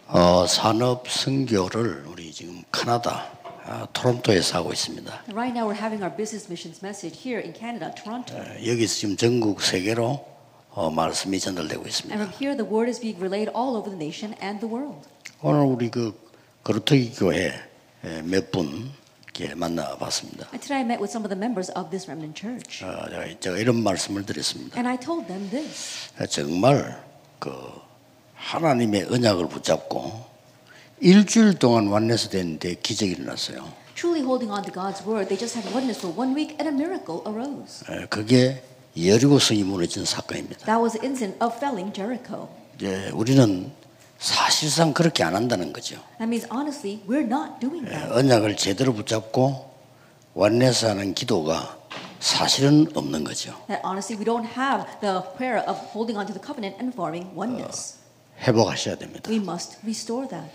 산업 선교를 우리 지금 캐나다 토론토에서 하고 있습니다. Right now we're having our business missions message here in Canada, Toronto. 여기서 지금 전국 세계로 말씀이 전달되고 And 있습니다. from here the word is being relayed all over the nation and the world. 오늘 우리 그 거루터기 교회 몇 분 만나봤습니다. And today I met with some of the members of this remnant church. 제가 이런 말씀을 드렸습니다. And I told them this. 정말 그 하나님의 언약을 붙잡고 일주일 동안 완내서 됐는데 기적이 일어났어요. Truly holding on to God's word, they just had oneness for 1 week and a miracle arose. 그게 여리고 성이 무너진 사건입니다. That was the incident of felling Jericho. 우리는 사실상 그렇게 안 한다는 거죠. That means honestly, we're not doing that. 언약을 제대로 붙잡고 완내서 하는 기도가 사실은 없는 거죠. That honestly, we don't have the prayer of holding on to the covenant and forming oneness. 회복하셔야 됩니다. We must restore that.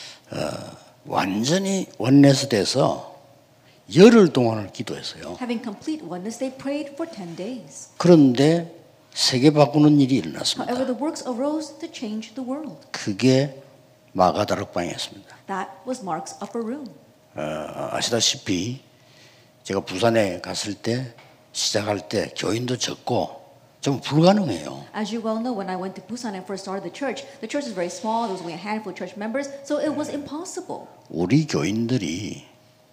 완전히 원내서 돼서 열흘 동안을 기도했어요. Having complete oneness, they prayed for 10 days. 그런데 세계 바꾸는 일이 일어났습니다. However, the works arose to change the world. 그게 마가다락방이었습니다. That was Mark's upper room. 아시다시피 제가 부산에 갔을 때 시작할 때 교인도 적고 좀 불가능해요. As you well know, when I went to Busan and first started the church is very small. There was only a handful of church members, so it was impossible. 우리 교인들이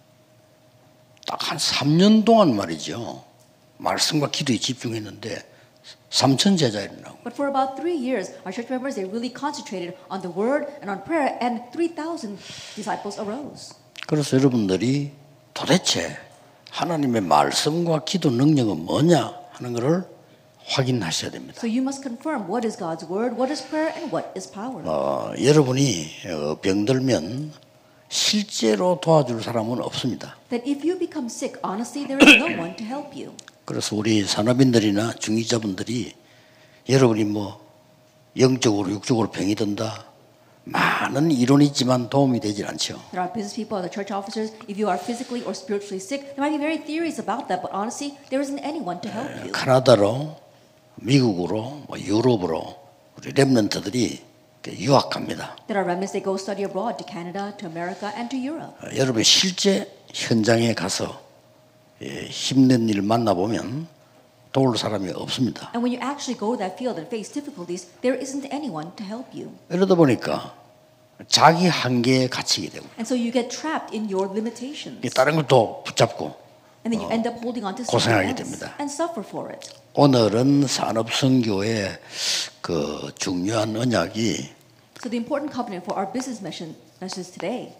딱 한 3년 동안 말이죠. 말씀과 기도에 집중했는데 3천 제자 일어나고. But for about 3 years, our church members, they really concentrated on the word and on prayer, and 3,000 disciples arose. 그래서 여러분들이 도대체 하나님의 말씀과 기도 능력은 뭐냐 하는 것을 확인하셔야 됩니다. So you must confirm what is God's word, what is prayer, and what is power. 여러분이 병들면 실제로 도와줄 사람은 없습니다. That if you become sick, honestly, there is no one to help you. 그래서 우리 산업인들이나 중위자분들이 여러분이 뭐 영적으로 육적으로 병이 든다. 많은 이론이 있지만 도움이 되질 않죠. There are business people, the church officers. If you are physically or spiritually sick, there might be very theories about that, but honestly, there isn't anyone to help you. 캐나다로, 미국으로, 유럽으로 우리 렘넌트들이 유학합니다. There are remnants that go study abroad to Canada, to America, and to Europe. 여러분 실제 현장에 가서 힘든 일 만나보면 도울 사람이 없습니다. And when you actually go to that field and face difficulties, there isn't anyone to help you. 이러다 보니까 자기 한계에 갇히게 되고 And so you get trapped in your limitations. 다른 것도 붙잡고 And then you end up holding on to 고생하게 something else 됩니다. and suffer for it. 오늘은 산업선교의 그 중요한 언약이 So the important covenant for our business message today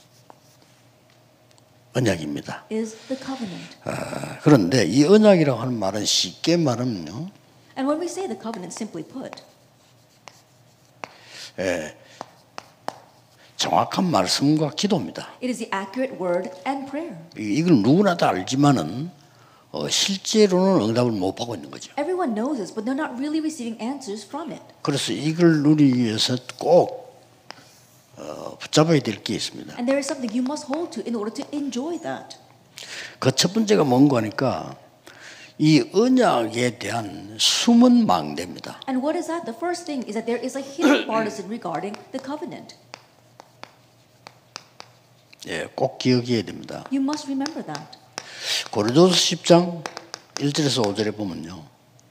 언약입니다. is the covenant. 그런데 이 언약이라고 하는 말은 쉽게 말하면요. And when we say the covenant, simply put, 정확한 말씀과 기도입니다. it is the accurate word and prayer. 이걸 누구나 다 알지만은 실제로는 응답을 못 받고 있는 거죠. Everyone knows this, but they're not really receiving answers from it. 그래서 이걸 누리기 위해서 꼭 붙잡아야 될 게 있습니다. And there is something you must hold to in order to enjoy that. 그 첫 번째가 뭔가 하니까 이 언약에 대한 숨은 망대입니다. And what is that? The first thing is that there is a hidden partisan regarding the covenant. 꼭 기억해야 됩니다. You must remember that. 고린도서 10장 1절에서 5절에 보면요.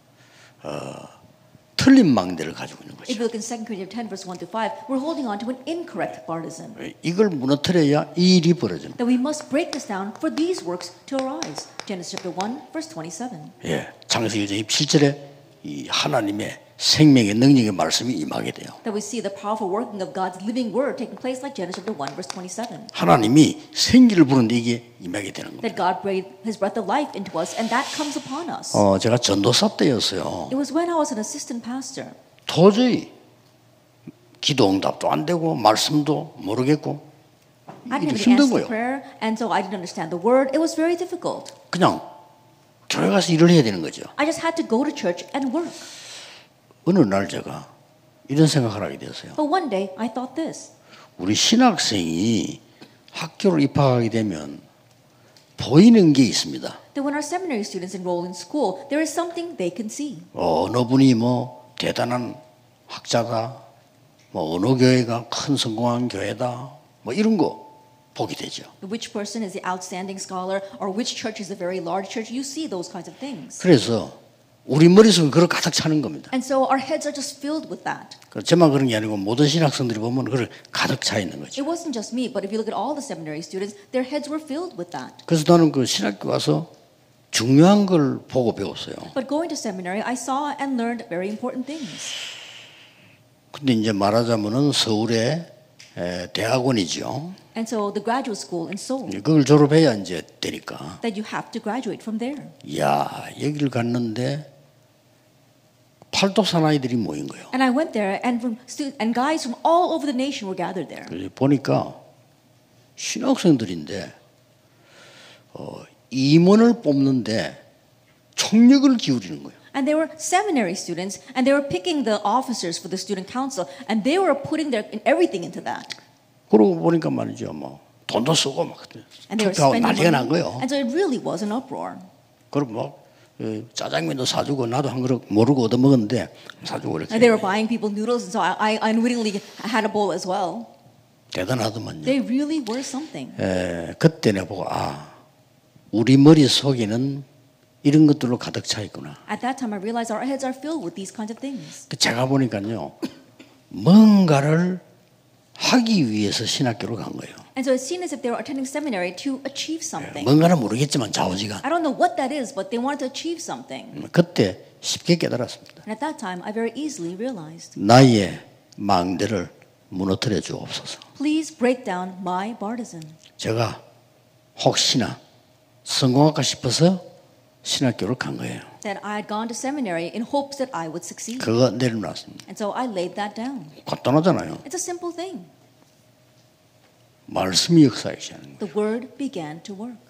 틀린 망대를 가지고 있는 If 거죠. you look in 2 Corinthians 10 verse 1 to 5, we're holding on to an incorrect partisan. 이걸 무너뜨려야 이 일이 벌어집니다. That we must break this down for these works to arise. Genesis chapter 1 verse 27. 창세기 27절에 이 하나님의 생명의 능력의 말씀이 임하게 돼요. That we see the powerful working of God's living word taking place like Genesis chapter 1 verse 27. 하나님이 생기를 부르는데 이게 임하게 되는 겁니다. That God breathed His breath of life into us and that comes upon us. 제가 전도사 때였어요. It was when I was an assistant pastor. 도저히 기도 응답도 안 되고 말씀도 모르겠고 I 이게 didn't have 힘든 the answer 거예요. to prayer and so I didn't understand the word. It was very difficult. 그냥 교회 가서 일을 해야 되는 거죠. I just had to go to church and work. 어느 날 제가 이런 생각을 하게 되었어요. But one day I thought this. 우리 신학생이 학교를 입학하게 되면 보이는 게 있습니다. That when our seminary students enroll in school, there is something they can see. 어느 분이 뭐 대단한 학자다, 뭐 어느 교회가 큰 성공한 교회다 뭐 이런 거 보게 되죠. Which person is the outstanding scholar or which church is a very large church? You see those kinds of things. 그래서 우리 머릿속에 그걸 가득 차는 겁니다. And so our heads are just filled with that. 저만 그런 게 아니고 모든 신학생들이 보면 그걸 가득 차 있는 거죠. It wasn't just me, but if you look at all the seminary students, their heads were filled with that. 그래서 나는 그 신학교 와서 중요한 걸 보고 배웠어요. But going to seminary, I saw and learned very important things. 근데 이제 말하자면은 서울의 대학원이죠. And so the graduate school in Seoul, 그걸 졸업해야 이제 되니까. that you have to graduate from there. 야, 여기를 갔는데 팔도 사나이들이 모인 거예요. And I went there, and and guys from all over the nation were gathered there. 그래서 보니까 신학생들인데 임원을 뽑는데 총력을 기울이는 거예요. And they were seminary students, and they were picking the officers for the student council, and they were putting everything into that. 그러고 보니까 말이죠, 뭐 돈도 쓰고 막 And they were 투표하고 spending 난리가 난 money. 거예요. And so it really was an uproar. 그럼 뭐 짜장면도 사주고 나도 한 그릇 모르고 얻어 먹었는데 사주고 이렇게. And they were buying people noodles, and so I unwittingly had a bowl as well. 대단하더만요. They really were something. 그때 내가 보고 우리 머릿 속에는 이런 것들로 가득 차 있구나. At that time, I realized our heads are filled with these kinds of things. 제가 보니까요, 뭔가를 하기 위해서 신학교로 간 거예요. And so it seemed as if they were attending seminary to achieve something. 뭔가는 모르겠지만 좌우지간. I don't know what that is, but they wanted to achieve something. 그때 쉽게 깨달았습니다. And at that time, I very easily realized, 나의 망대를 무너뜨려 주옵소서. please break down my partisan. 제가 혹시나 성공할까 싶어서 신학교를 간 거예요. That I had gone to seminary in hopes that I would succeed. 그거 내려놨습니다. And so I laid that down. 간단하잖아요. It's a simple thing. 말씀이 역사하기 시작하는 The word began to work.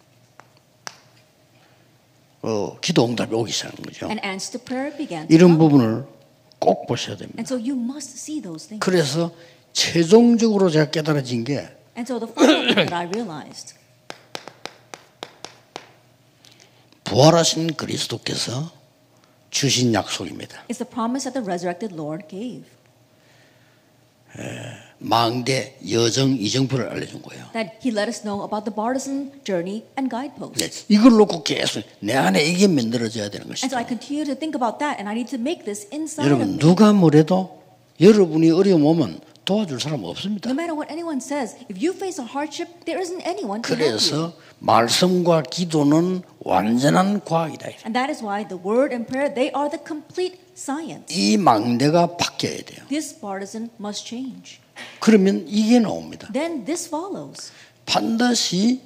거예요. 기도 응답이 오기 시작하는 거죠. And answer to prayer began to 이런 come. 부분을 꼭 보셔야 됩니다. And so you must see those things. 그래서 최종적으로 제가 깨달아진 게 And so the final thing that I realized, 부활하신 그리스도께서 주신 약속입니다. is the promise that the resurrected Lord gave. 망대 여정 이정표를 알려준 거예요. That he let us know about the partisan journey and guideposts. 네, 이걸 놓고 계속 내 안에 이게 만들어져야 되는 And so I 것이죠. continue to think about that, and I need to make this inside of 여러분 me. 누가 뭐래도 여러분이 어려움 오면 도와줄 사람 없습니다. No matter what anyone says, if you face a hardship, there isn't anyone to help you. 그래서 말씀과 기도는 완전한 과학이다. And that is why the word and prayer, they are the complete science. 이 망대가 바뀌어야 돼요. This partisan must change. 그러면 이게 나옵니다. Then this follows. 반드시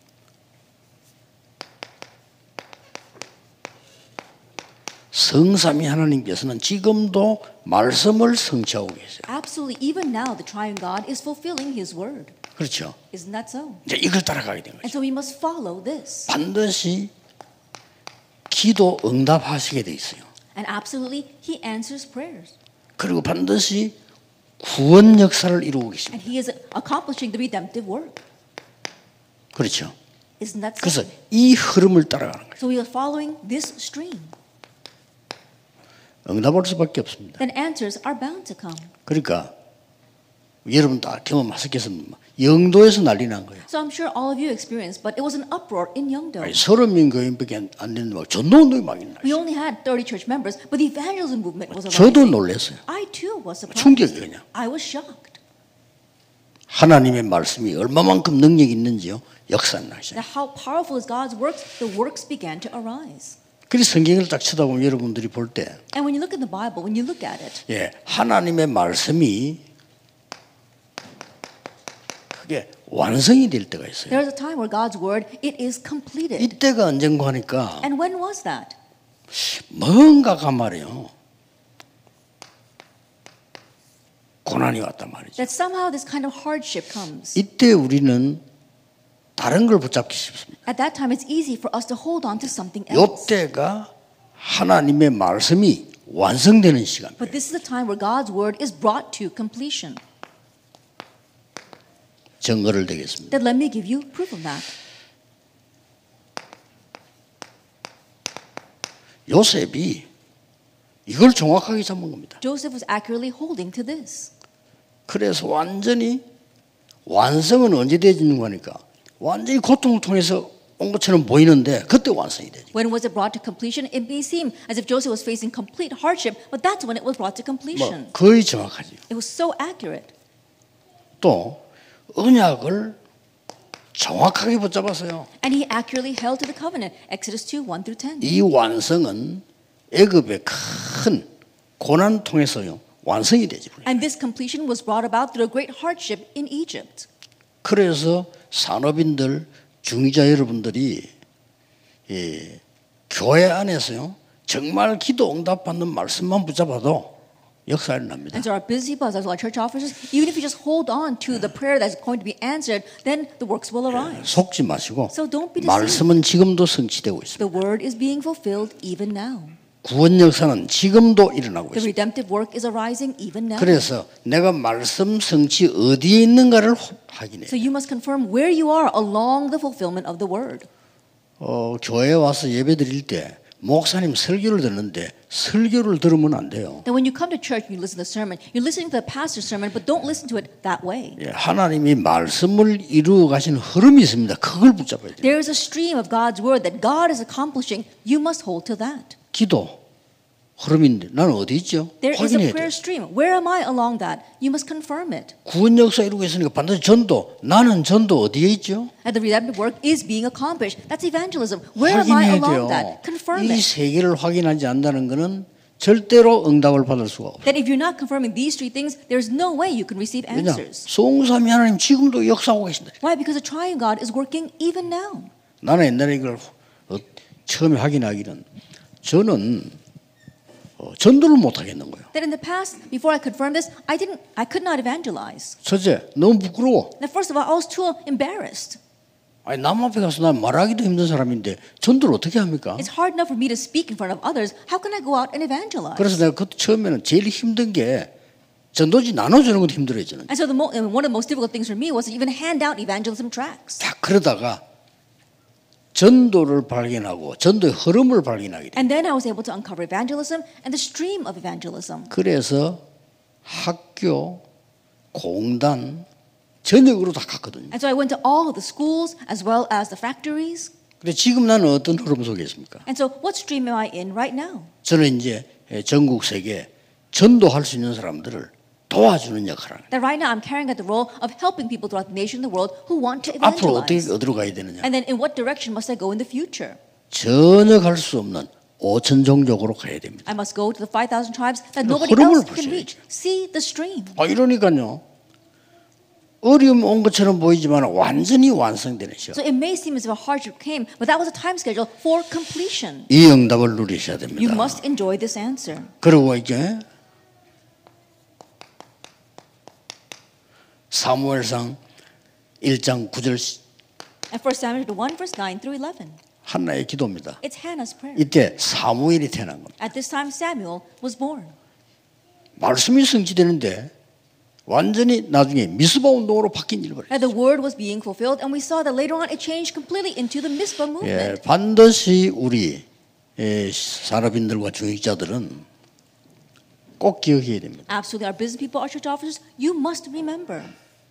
성삼위 하나님께서는 지금도 말씀을 성취하고 계세요. Absolutely, even now, the triune God is fulfilling his word. 그렇죠. Isn't that so? 이제 이걸 따라가게 된 And 거죠. so we must follow this. 반드시 기도 응답하시게 돼 있어요. And absolutely, he answers prayers. 그리고 반드시 구원 역사를 이루고 계십니다. And he is accomplishing the redemptive work. 그렇죠. Isn't that so? 그래서 이 흐름을 따라가는 거예요. So we are following this stream. 응답할 수밖에 없습니다. Then answers are bound to come. 그러니까 여러분 다 경험하셨겠습니다. 영도에서 난리 난 거예요. So I'm sure all of you experienced, but it was an uproar in Yeongdo. 30명 교인밖에 안 되는데 막 전도운동이 막 있나. We only had 30 church members, but the evangelism movement was 저도 arising. 놀랐어요. I too was surprised. 충격이 그냥. I was shocked. 하나님의 말씀이 얼마만큼 능력이 있는지요. 역사는 나시죠. That how powerful is God's works, the works began to arise. 그래서 성경을 딱 쳐다보면 여러분들이 볼 때, And when you look at the Bible, when you look at it, 예, 하나님의 말씀이 그게 완성이 될 때가 있어요. there is a time where God's word, it is completed. 이때가 언젠가 하니까 And when was that? 뭔가가 말이요. 고난이 왔단 말이죠. That somehow this kind of hardship comes. 이때 우리는 다른 걸 붙잡기 쉽습니다. At that time, it's easy for us to hold on to something else. 이때가 하나님의 말씀이 완성되는 시간이에요. But this is the time where God's word is brought to completion. 증거를 드리겠습니다. Then let me give you proof of that. 요셉이 이걸 정확하게 잡은 겁니다. Joseph was accurately holding to this. 그래서 완전히 완성은 언제 되는 거니까 완전히 고통을 통해서 온 것처럼 보이는데 그때 완성이 되죠. When was it brought to completion? It may seem as if Joseph was facing complete hardship, but that's when it was brought to completion. 거의 정확하죠. It was so accurate. 또 언약을 정확하게 붙잡았어요. And he accurately held to the covenant. Exodus 2, 1 through 10. 이 완성은 애굽의 큰 고난 통해서요 완성이 되지. And this completion was brought about through a great hardship in Egypt. 그래서 산업인들, 중위자 여러분들이 교회 안에서요 정말 기도 응답받는 말씀만 붙잡아도 역사 일어납니다. And so our busy buzz, as our church officers, even if you just hold on to the prayer that's going to be answered, then the works will arise. 속지 마시고 So don't be deceived. 말씀은 지금도 성취되고 있습니다. The word is being fulfilled even now. 구원 역사는 지금도 일어나고 The 있습니다. redemptive work is arising even now. 그래서 내가 말씀 성취 어디에 있는가를 확인해요. So you must confirm where you are along the fulfillment of the word. 교회에 와서 예배 드릴 때 목사님 설교를 듣는데 설교를 들으면 안 돼요. Then when you come to church and you listen to the sermon, you're listening to the pastor's sermon, but don't listen to it that way. 하나님이 말씀을 이루어 가신 흐름이 있습니다. 그걸 붙잡아야 돼요. There is a stream of God's word that God is accomplishing. You must hold to that. 기도 흐름인데 나는 어디 있죠? There is a 확인해야 prayer 돼요. stream. Where am I along that? You must confirm it. 구원 역사 이루고 있으니까 반드시 전도. 나는 전도 어디에 있죠? And the redemptive work is being accomplished. That's evangelism. Where am I 확인해야 along 돼요. that? Confirm 이 it. 세 개를 확인하지 않는다는 것은 절대로 응답을 받을 수가 없어요. That if you're not confirming these three things, there's no way you can receive 왜냐? answers. 성삼위 하나님 지금도 역사하고 계신다. Why? Because the triune God is working even now. 나는 옛날에 이걸 처음에 확인하기는 저는 전도를 못 하겠는 거예요. That in the past, before I confirmed this, I could not evangelize. 첫째, 너무 부끄러워. Now, first of all, I was too embarrassed. 아니 남 앞에 가서 난 말하기도 힘든 사람인데 전도를 어떻게 합니까? It's hard enough for me to speak in front of others. How can I go out and evangelize? 그래서 내가 그때 처음에는 제일 힘든 게 전도지 나눠주는 것도 힘들어요 저는. And so one of the most difficult things for me was to even hand out evangelism tracts. 자 그러다가 전도를 발견하고 전도의 흐름을 발견하게 돼. And then I was able to uncover evangelism and the stream of evangelism. 그래서 학교, 공단, 전역으로 다 갔거든요. And so I went to all of the schools as well as the factories. 근데 지금 나는 어떤 흐름 속에 있습니까? And so what stream am I in right now? 저는 이제 전국 세계 전도할 수 있는 사람들을 도와주는 역할을 합니다. That right now I'm carrying out the role of helping people throughout the nation and the world who want to 앞으로 어떻게 evangelize. 어디로 가야 되느냐? And then in what direction must I go in the future? 전혀 갈 수 없는 5천 종족으로 가야 됩니다. I must go to the 5,000 tribes that 그 nobody 흐름을 else can 보셔야지. reach. See the stream. 이러니까요. 어려움 온 것처럼 보이지만 완전히 완성되는 시간. So it may seem as if a hardship came, but that was a time schedule for completion. 이 응답을 누리셔야 You 됩니다. must enjoy this answer. 그리고 이제 사무엘상 1장 9절 And 1 Samuel 1 verse 9 through 11. 한나의 기도입니다. It's Hannah's prayer. 이때 사무엘이 태어난 겁니다. At this time Samuel was born. 말씀이 성취되는데 완전히 나중에 미스바 운동으로 바뀐 일을 And the word was being fulfilled, and we saw that later on it changed completely into the Mizpah movement. 반드시 우리 산업인들과 중직자들은 꼭 기억해야 됩니다. Absolutely, our business people, our church officers, you must remember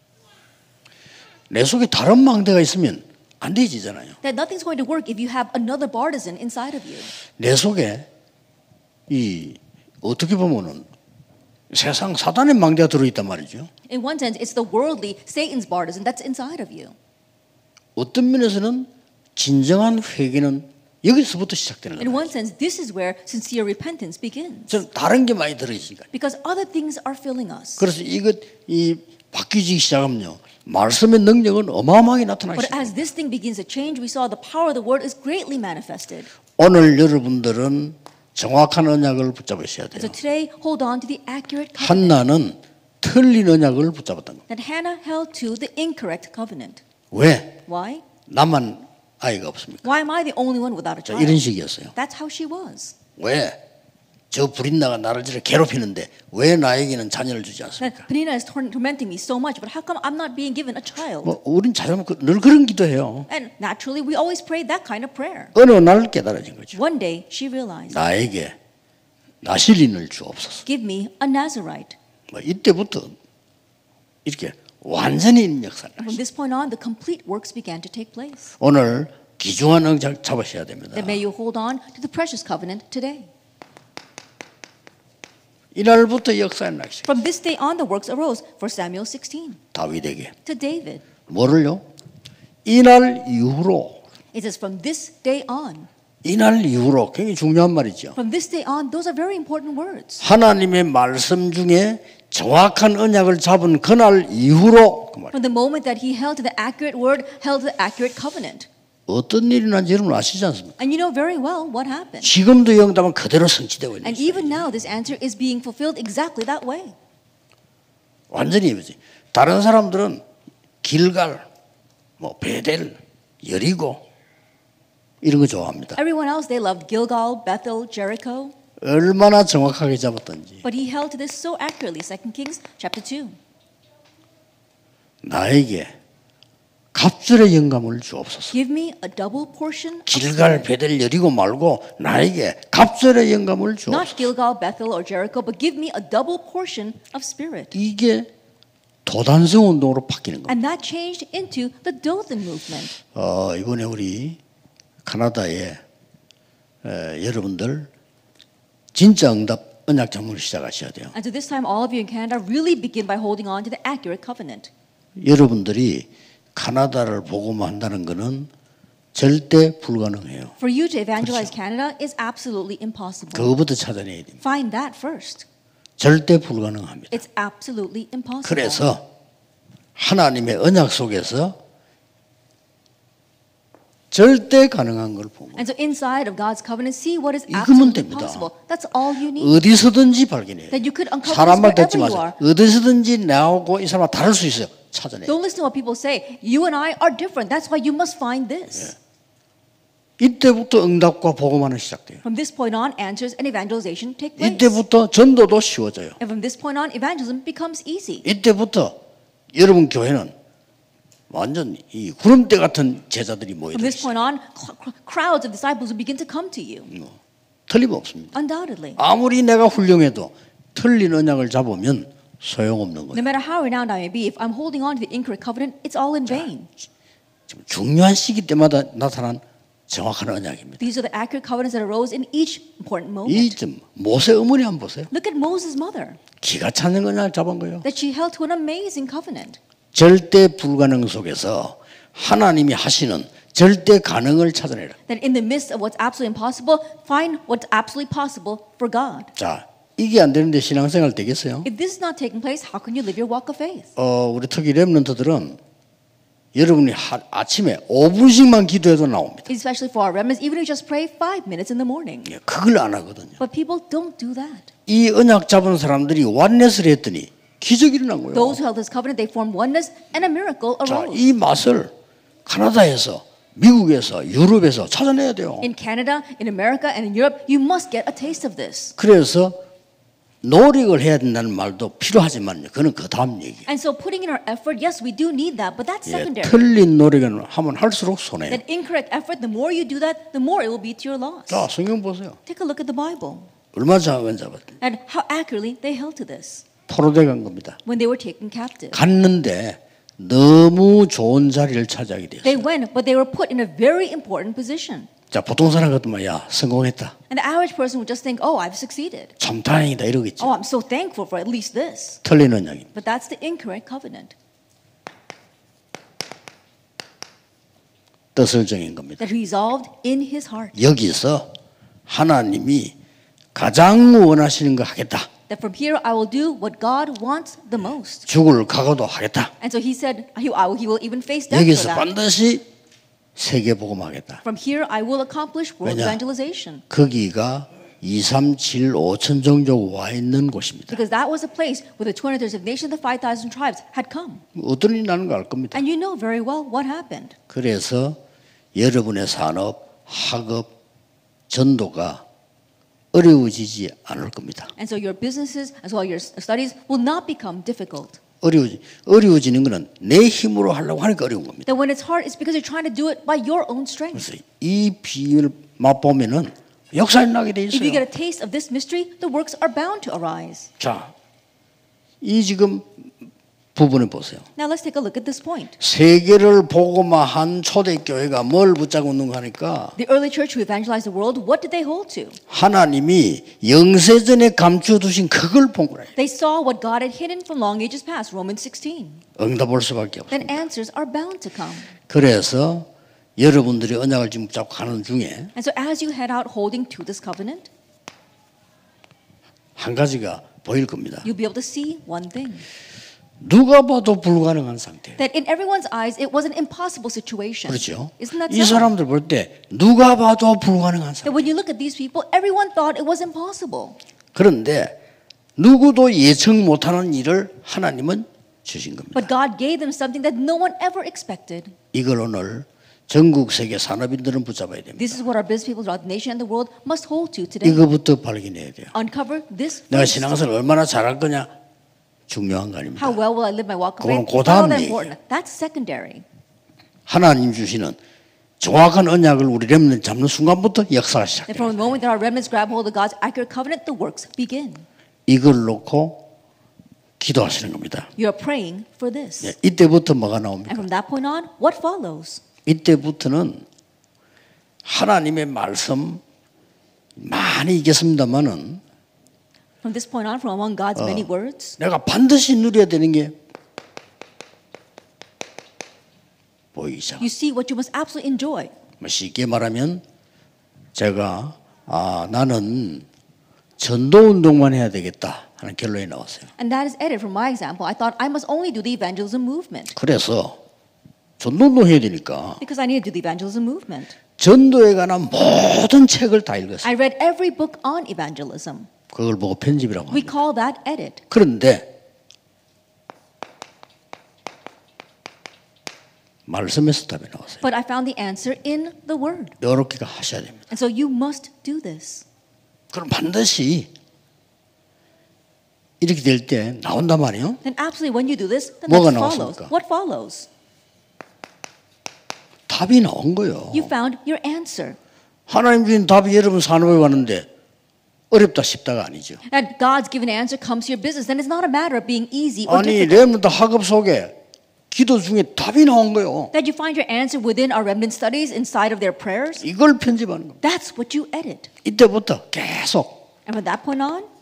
내 속에 다른 망대가 있으면 안 되지잖아요. that nothing's going to work if you have another partisan inside of you. 내 속에 이 어떻게 보면은 세상 사단의 망대가 들어있단 말이죠. In one sense, it's the worldly, Satan's partisan that's inside of you. 어떤 면에서는 진정한 회개는 여기서부터 시작되는 In 거예요. one sense, this is where sincere repentance begins. 저는 다른 게 많이 들어있으니까. Because other things are filling us. 그래서 이 바뀌기 시작하면요. 말씀의 능력은 어마어마하게 나타나기 But 시작해요. as this thing begins to change, we saw the power of the word is greatly manifested. 오늘 여러분들은 정확한 언약을 붙잡으셔야 And so 돼요. today, hold on to the accurate covenant. 한나는 틀린 언약을 붙잡았던 거예요. That Hannah held to the incorrect covenant. 왜? Why? 나만 아이가 없습니까? Why am I the only one without a 자, child? 이런 식이었어요. That's how she was. 왜? 저 브린나가 나를 저렇게 괴롭히는데 왜 나에게는 자녀를 주지 That 않습니까? Penina is tormenting me so much, but how come I'm not being given a child? 우린 자녀는 늘 그런 기도해요. And naturally, we always pray that kind of prayer. 어느 날 깨달아진 거죠. One day, she realized, 나에게 나실인을 주옵소서. give me a Nazarite. 이때부터 이렇게 완전히 있는 역사를 And from this point on, the complete works began to take place. 오늘 귀중한 언약 잡으셔야 됩니다. Then may you hold on to the precious covenant today. 이날부터 역사의 낚시. From this day on, the works arose for Samuel 16 다윗에게 to David. 뭐를요? 이날 이후로 It says from this day on. 이날 이후로 굉장히 중요한 말이죠. From this day on, those are very important words. 하나님의 말씀 중에 정확한 언약을 잡은 그날 이후로 그 말. From the moment that he held to the accurate word, held to the accurate covenant. 어떤 일이 난지 여러분 아시지 않습니까? And you know very well what happened. 지금도 영답은 그대로 성취되고 있는 And 거예요. even now, this answer is being fulfilled exactly that way. 완전히 이거지. 다른 사람들은 길갈, 뭐 베델, 여리고 이런 거 좋아합니다. Everyone else, they loved Gilgal, Bethel, Jericho. 얼마나 정확하게 잡았던지. But he held to this so accurately. 2 Kings chapter 2. 나에게 갑절의 영감을 주옵소서. Give me a double portion of 길갈, spirit. 베델, 여리고 말고 나에게 갑절의 영감을 주옵소서. Not Gilgal, Bethel, or Jericho, but give me a double portion of spirit. 이게 도단성 운동으로 바뀌는 겁니다. And that changed into the Dothan movement. 이번에 우리 카나다에 여러분들 진짜 응답 언약 잡문을 시작하셔야 돼요. And so this time, all of you in Canada really begin by holding on to the accurate covenant. 여러분들이 카나다를 복음한다는 것은 절대 불가능해요. For you to evangelize Canada is absolutely impossible. 그거부터 찾아내야 됩니다. Find that first. 절대 불가능합니다. It's absolutely impossible. 그래서 하나님의 언약 속에서 절대 가능한 걸 보면 And so inside of God's covenant, see what is 이거면 absolutely 됩니다. possible. That's all you need. 어디서든지 발견해요. That you could uncover 사람 말 this 듣지 wherever you 마세요. are. 어디서든지 나하고 이 사람과 다를 수 있어요. 찾아내요. Don't listen to what people say. You and I are different. That's why you must find this. 이때부터 응답과 복음하는 시작돼요. From this point on, answers and evangelization take place. 이때부터 전도도 쉬워져요. And from this point on, evangelism becomes easy. 이때부터 여러분 교회는 완전 이 구름대 같은 제자들이 모여들어요. From this point on, crowds of disciples will begin to come to you. 틀림없습니다. Undoubtedly. 아무리 내가 훌륭해도 틀린 언약을 잡으면 소용없는 No 거예요. matter how renowned I may be, if I'm holding on to the incorrect covenant, it's all in vain. 지금 중요한 시기 때마다 나타난 정확한 언약입니다. These are the accurate covenants that arose in each important moment. 이 좀 모세 어머니 한번 보세요. Look at Moses' mother, 기가 차는 언약을 잡은 거예요. that she held to an amazing covenant. 절대 불가능 속에서 하나님이 하시는 절대 가능을 찾아내라. That in the midst of what's absolutely impossible, find what's absolutely possible for God. 자, 이게 안 되는데 신앙생활 되겠어요? If this is not taking place, how can you live your walk of faith? 우리 특히 렘넌트들은 여러분이 아침에 5분씩만 기도해도 나옵니다. Especially for our remnants, even if you just pray 5 minutes in the morning. 그걸 안 하거든요. But people don't do that. 이 언약 잡은 사람들이 완넷을 했더니 기적이 일어난 거예요. Those who held this covenant, they formed oneness, and a miracle 자, arose. 이 맛을 카나다에서, 미국에서, 유럽에서 찾아내야 돼요. In Canada, in America, and in Europe, you must get a taste of this. 그래서 노력을 해야 된다는 말도 필요하지만요. 그건 그 다음 얘기. And so putting in our effort, yes, we do need that, but that's secondary. 틀린 노력을 하면 할수록 손해요. That incorrect effort, the more you do that, the more it will be to your loss. 자, 성경 보세요. Take a look at the Bible 얼마나 정확하게 잡았대. and how accurately they held to this 포로돼 간 겁니다. when they were taken captive. 갔는데 너무 좋은 자리를 차지하게 They 됐어요. went, but they were put in a very important position. 자, 보통 사람 같으면 야, 성공했다. And the average person would just think, oh, I've succeeded. 참 다행이다 이러겠죠. Oh, I'm so thankful for at least this. 틀린 언약입니다. But that's the incorrect covenant 뜻을 정한 겁니다. that resolved in his heart. 여기서 하나님이 가장 원하시는 거 하겠다. That from here I will do what God wants the most. 죽을 각오도 하겠다. And so he said, he will even face death for 여기서 that. 반드시 세계 복음하겠다. From here I will accomplish world 왜냐? evangelization. 거기가 2, 3, 7, 5천 종족 와 있는 곳입니다. Because that was a place where the 230 nations, the 5,000 tribes had come. 어떤 일이 나는 거 알 겁니다. And you know very well what happened. 그래서 여러분의 산업, 학업, 전도가 어려워지지 않을 겁니다. And so your businesses as well as your studies will not become difficult. 어려워지는 것은 내 힘으로 하려고 하니까 어려운 겁니다. That when it's hard, it's because you're trying to do it by your own strength. 그래서 이 비유를 맛보면은 역사에 나게 돼 If you get 있어요. a taste of this mystery, the works are bound to arise. 자, 이 지금 부분에 보세요. Now let's take a look at this point. 세계를 복음화한 초대교회가 뭘 붙잡고 있는가 하니까 The early church who evangelized the world, what did they hold to? 하나님이 영세전에 감추어두신 그걸 본 거예요. They saw what God had hidden from long ages past, Romans 16. 응답할 수밖에 Then 없습니다. answers are bound to come. 그래서 여러분들이 언약을 지금 붙잡고 가는 중에 And so as you head out holding to this covenant, 한 가지가 보일 겁니다. you'll be able to see one thing. 누가 봐도 불가능한 상태. That in everyone's eyes, it was an impossible situation. 그렇죠. Isn't that 이 so? 사람들 볼 때 누가 봐도 불가능한 상태. That when you look at these people, everyone thought it was impossible. 그런데 누구도 예측 못하는 일을 하나님은 주신 겁니다. But God gave them something that no one ever expected. 이걸 오늘 전국 세계 산업인들은 붙잡아야 됩니다. This is what our business people throughout the nation and the world must hold to today. 이거부터 발견해야 돼요. Uncover this 내가 first. 신앙생활 얼마나 잘할 거냐 중요한 거 아닙니다. How well will I live my walk of 그건 faith? 고다음 How 얘기예요. important. That's secondary. 하나님 주시는 정확한 언약을 우리 렘넌트 잡는 순간부터 역사가 And 시작돼요. from the moment that our remnants grab hold of God's accurate covenant, the works begin. 이걸 놓고 기도하시는 겁니다. You are praying for this. 예, 이때부터 뭐가 And 나옵니까? from that point on, what follows? 이때부터는 하나님의 말씀 많이 읽겠습니다만은 From this point on, from among God's many words, 내가 반드시 누려야 되는 게 보이기 시작. you see what you must absolutely enjoy. 쉽게 말하면 제가 나는 전도 운동만 해야 되겠다 하는 결론이 나왔어요. And that is added from my example. I thought I must only do the evangelism movement 그래서 전도 운동 해야 되니까 because I need to do the evangelism movement. 전도에 관한 모든 책을 다 읽었어요. I read every book on evangelism. 그걸 보고 편집이라고 We 합니다. call that edit. 그런데 말씀에서 답이 나왔어요. But I found the answer in the word. 이렇게 하셔야 됩니다. And so you must do this. 그럼 반드시 이렇게 될 때 나온단 말이에요. Then absolutely when you do this, then 뭐가 that follows. 나왔습니까? What follows? 답이 나온 거예요. You found your answer. 하나님 주신 답이 여러분 산업에 왔는데 어렵다 쉽다가 아니죠. And God's given answer comes to your business. Then it's not a matter of being easy or 아니 difficult. 렘넌트 학업 속에 기도 중에 답이 나온 거예요. That you find your answer within our remnant studies inside of their prayers. 이걸 편집하는 겁니다. That's what you edit. 이때부터 계속 And from that point on,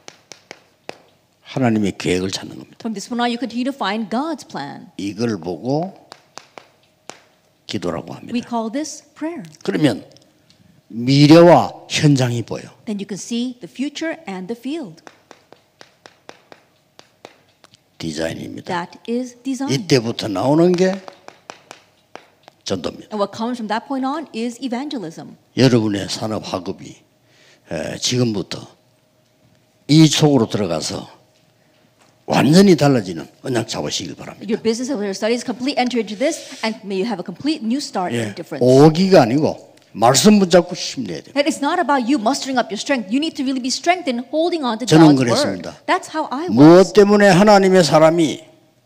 하나님의 계획을 찾는 겁니다. from this point on, you continue to find God's plan. 이걸 보고 기도라고 We 합니다. call this prayer. 그러면 미래와 현장이 보여. Then you can see the future and the field. 디자인입니다. That is design. 이때부터 나오는 게 전도입니다. And what comes from that point on is evangelism. 여러분의 산업 학업이 지금부터 이 속으로 들어가서 완전히 달라지는 언약 잡으시길 바랍니다. Your business of your studies complete enter into this, and may you have a complete new start 예, and difference. 오기가 아니고 말씀 붙잡고 힘내야 돼요. That it's not about you mustering up your strength. You need to really be strengthened, holding on to 저는 God's 그랬습니다. word. That's how I was. 무엇 때문에 하나님의 사람이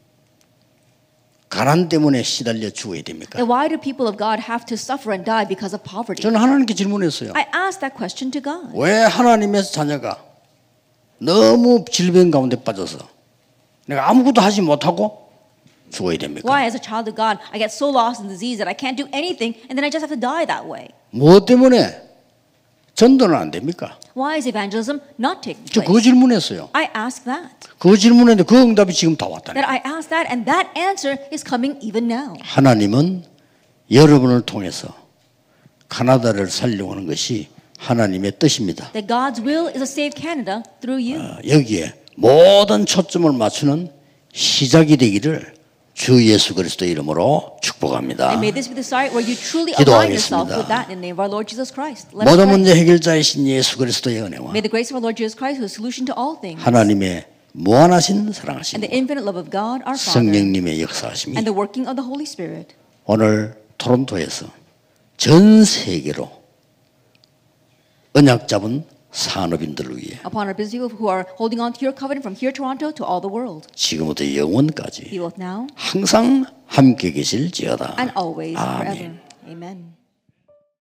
가난 때문에 시달려 죽어야 됩니까? And why do people of God have to suffer and die because of poverty? 저는 하나님께 질문했어요. I asked that question to God. 왜 하나님의 자녀가 너무 질병 가운데 빠져서 내가 아무것도 하지 못하고 죽어야 됩니까? Why, as a child of God, I get so lost in disease that I can't do anything, and then I just have to die that way? 무엇 때문에 전도는 안 됩니까? Why is evangelism not taking 저 그거 place? 질문했어요. I asked that. 그 질문했는데 그 응답이 지금 다 왔다니. That I asked that, and that answer is coming even now. 하나님은 여러분을 통해서 가나다를 살려고 하는 것이 하나님의 뜻입니다. That God's will is to save Canada through you. 여기에 모든 초점을 맞추는 시작이 되기를 주 예수 그리스도 이름으로 축복합니다. And may this be the start where you truly align yourself 기도하겠습니다. with that in the name of our Lord Jesus Christ. Let us 모든 pray. 문제 해결자이신 예수 그리스도의 은혜와 May the grace of our Lord Jesus Christ, who is the solution to all things, 하나님의 무한하신 사랑하심, and the infinite love of God, our Father, 성령님의 역사하심이 and the working of the Holy Spirit, 오늘 토론토에서 전 세계로 언약 잡은 산업인들을 위해 upon our busy people who are holding on to your covenant from here, Toronto, to all the world, 지금부터 영원까지 be both now 항상 함께 계실지어다. and always, 아멘. forever. Amen.